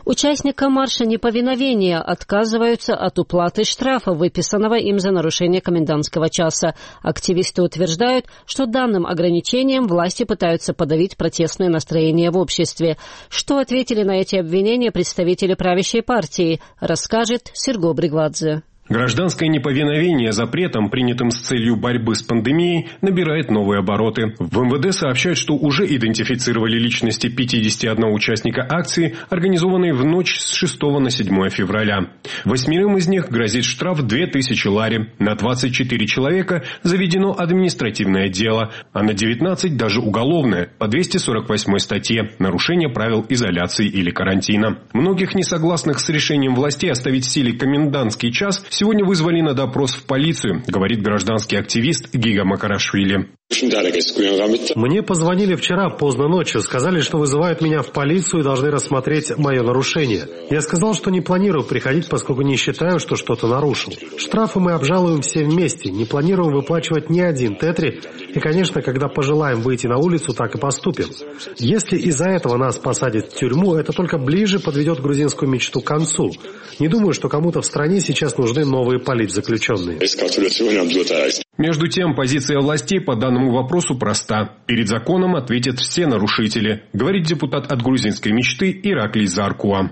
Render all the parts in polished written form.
Участникам марша неповиновения отказываются от уплаты штрафа, выписанного им за нарушение комендантского часа. Активисты утверждают, что данным ограничением власти пытаются подавить протестные настроения в обществе. Что ответили на эти обвинения представители правящей партии, расскажет Серго Бригвадзе. Гражданское неповиновение запретам, принятым с целью борьбы с пандемией, набирает новые обороты. В МВД сообщают, что уже идентифицировали личности 51 участника акции, организованной в ночь с 6 на 7 февраля. 8 из них грозит штраф 2000 лари. На 24 человека заведено административное дело, а на 19 даже уголовное по 248 статье «Нарушение правил изоляции или карантина». Многих несогласных с решением властей оставить в силе комендантский час сегодня вызвали на допрос в полицию, говорит гражданский активист Гига Макарашвили. Мне позвонили вчера поздно ночью, сказали, что вызывают меня в полицию и должны рассмотреть мое нарушение. Я сказал, что не планирую приходить, поскольку не считаю, что что-то нарушил. Штрафы мы обжалуем все вместе, не планируем выплачивать ни один тетри, и, конечно, когда пожелаем выйти на улицу, так и поступим. Если из-за этого нас посадят в тюрьму, это только ближе подведет грузинскую мечту к концу. Не думаю, что кому-то в стране сейчас нужны новые политзаключенные. Между тем, позиция властей по данному вопросу проста. Перед законом ответят все нарушители, говорит депутат от грузинской мечты Ираклий Заркуа.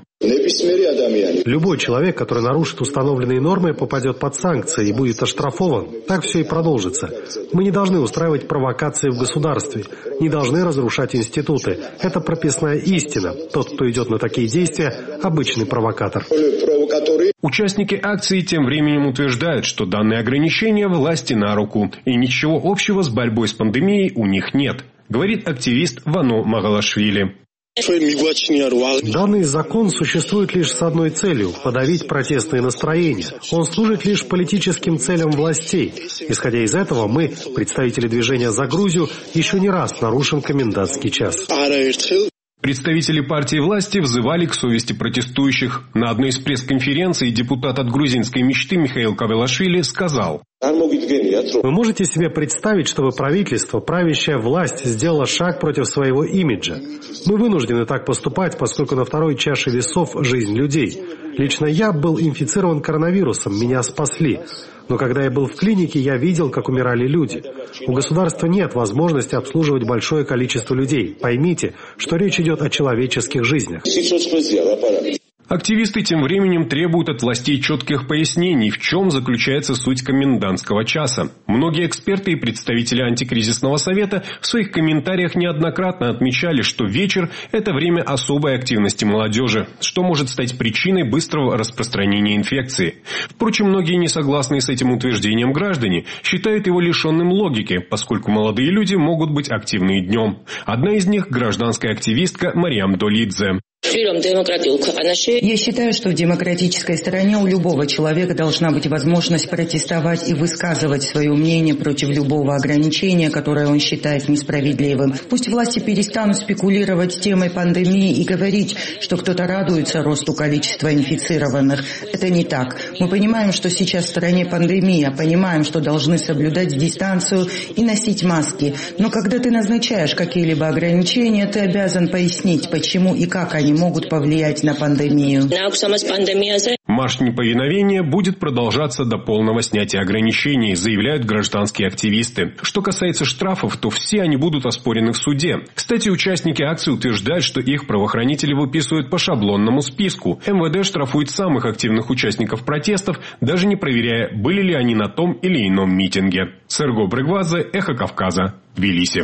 Любой человек, который нарушит установленные нормы, попадет под санкции и будет оштрафован. Так все и продолжится. Мы не должны устраивать провокации в государстве, не должны разрушать институты. Это прописная истина. Тот, кто идет на такие действия, обычный провокатор. Участники акции тем временем утверждают, что данные ограничения власти на руку, и ничего общего с борьбой с пандемией у них нет, говорит активист Вано Магалашвили. Данный закон существует лишь с одной целью – подавить протестные настроения. Он служит лишь политическим целям властей. Исходя из этого, мы, представители движения «За Грузию», еще не раз нарушим комендантский час. Представители партии власти взывали к совести протестующих. На одной из пресс-конференций депутат от грузинской мечты Михаил Кавелашвили сказал: «Вы можете себе представить, чтобы правительство, правящая власть, сделала шаг против своего имиджа? Мы вынуждены так поступать, поскольку на второй чаше весов жизнь людей. Лично я был инфицирован коронавирусом, меня спасли. Но когда я был в клинике, я видел, как умирали люди. У государства нет возможности обслуживать большое количество людей. Поймите, что речь идет о человеческих жизнях». Активисты тем временем требуют от властей четких пояснений, в чем заключается суть комендантского часа. Многие эксперты и представители антикризисного совета в своих комментариях неоднократно отмечали, что вечер – это время особой активности молодежи, что может стать причиной быстрого распространения инфекции. Впрочем, многие несогласные с этим утверждением граждане считают его лишенным логики, поскольку молодые люди могут быть активны и днем. Одна из них – гражданская активистка Мариам Долидзе. Я считаю, что в демократической стране у любого человека должна быть возможность протестовать и высказывать свое мнение против любого ограничения, которое он считает несправедливым. Пусть власти перестанут спекулировать темой пандемии и говорить, что кто-то радуется росту количества инфицированных. Это не так. Мы понимаем, что сейчас в стране пандемия, понимаем, что должны соблюдать дистанцию и носить маски. Но когда ты назначаешь какие-либо ограничения, ты обязан пояснить, почему и как они могут повлиять на пандемию. Марш неповиновения будет продолжаться до полного снятия ограничений, заявляют гражданские активисты. Что касается штрафов, то все они будут оспорены в суде. Кстати, участники акции утверждают, что их правоохранители выписывают по шаблонному списку. МВД штрафует самых активных участников протестов, даже не проверяя, были ли они на том или ином митинге. Серго Бригвадзе, Эхо Кавказа, Тбилиси.